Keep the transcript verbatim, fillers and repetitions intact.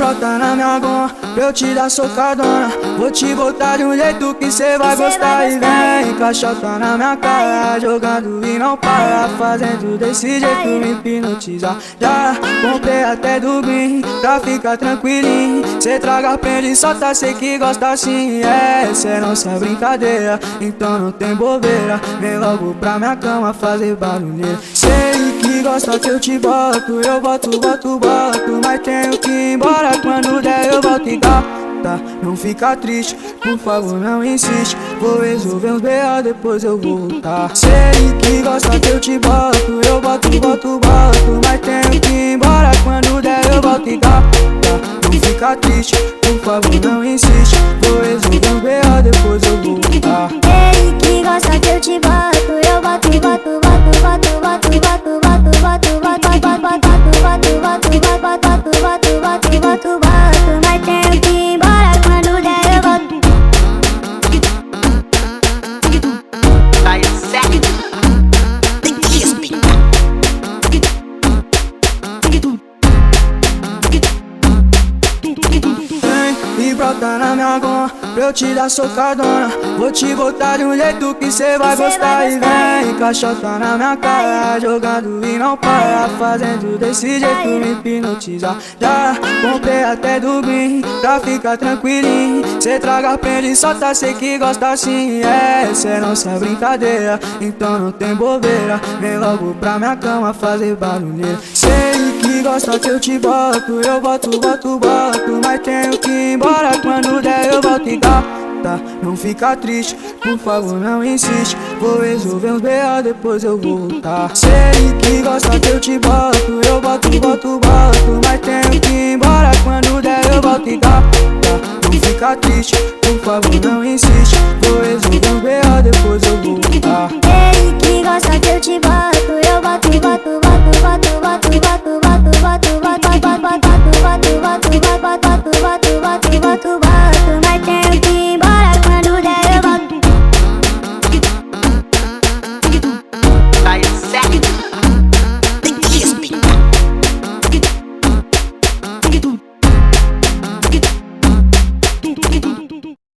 brota na minha goma pra eu te dar socadona. Vou te botar de um jeito que cê vai gostar. E vem, encaixota na minha cara, jogando e não para, fazendo desse jeito me hipnotizar. Já comprei até do Green pra ficar tranquilinho. Cê traga, prende, solta, sei que gosta assim. É, essa é nossa brincadeira, então não tem bobeira. Vem logo pra minha cama fazer barulheira. Sei que gosta que eu te boto, eu boto, boto, boto. Mas tenho que ir embora, quando der eu volto e gata. Não fica triste, por favor não insiste. Vou resolver uns B O, depois eu vou voltar. Sei que gosta que eu te boto, eu boto, boto, boto. Mas tenho que ir embora, quando der eu volto e gata. Não fica triste, por favor não insiste. Vou resolver uns B O, depois eu vou voltar. Sei que gosta que eu te boto, eu boto, boto, boto, boto, boto, boto, boto, boto, boto, boto, boto, boto, boto, boto, boto, boto, boto, boto, boto. Mas tenho que ir embora, quando der eu volto. Vai certo. E brota na minha goma pra eu te dar socadona. Vou te botar de um jeito que cê vai gostar. E vem, encaixota na minha cara, jogando e não para, fazendo desse jeito me hipnotizar. Já comprei até do Green pra ficar tranquilinho. Cê traga, prende, solta, sei que gosta assim. É, essa é nossa brincadeira, então não tem bobeira. Vem logo pra minha cama fazer barulheira. Sei que gosta que eu te boto, eu boto, boto, boto. Mas tenho que ir embora, quando der eu volto e gata. Não fica triste, por favor não insiste. Vou resolver uns B O, depois eu vou voltar. Sei que gosta que eu te boto, eu boto, boto, boto. Mas tenho que ir embora, quando der eu volto e gata. Não fica triste, por favor não insiste. Vou resolver uns B O, depois eu vou voltar. Sei que gosta que eu te boto, eu boto, boto, boto, boto, boto, boto.